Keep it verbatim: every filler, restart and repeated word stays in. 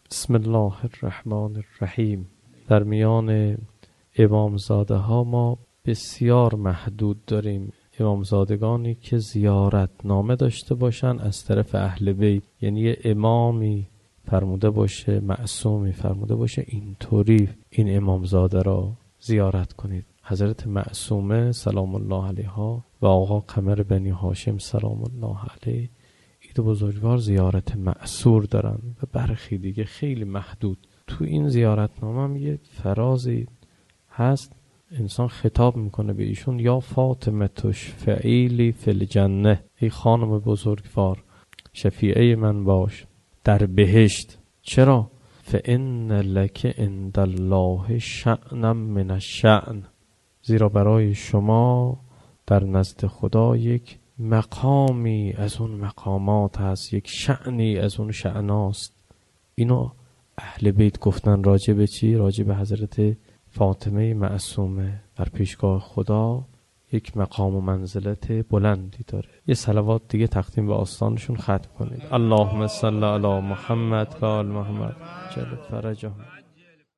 بسم الله الرحمن الرحیم. در میان امامزاده ها ما بسیار محدود داریم امامزادگانی که زیارت نامه داشته باشن از طرف اهل بیت، یعنی یه امامی فرموده باشه، معصومی فرموده باشه اینطوری این امامزاده را زیارت کنید. حضرت معصومه سلام الله علیها و آقا قمر بنی هاشم سلام الله علیه این دو بزرگوار زیارت معصور دارن و برخی دیگه خیلی محدود. تو این زیارتنامه هم یه فرازی هست، انسان خطاب میکنه به ایشون: یا فاطمه تشفعیلی فی الجنه، ای خانم بزرگوار شفیعه من باش در بهشت. چرا؟ فان لک عند الله شأنا من الشأن، زیرا برای شما در نزد خدا یک مقامی از اون مقامات هست، یک شأنی از اون شأناست. اینو اهل بیت گفتن راجع به چی؟ راجع به حضرت فاطمه معصومه در پیشگاه خدا یک مقام و منزلت بلندی داره. یه صلوات دیگه تقدیم به آستانشون ختم کنید. اللهم صل علی محمد و آل محمد جل فرجهم.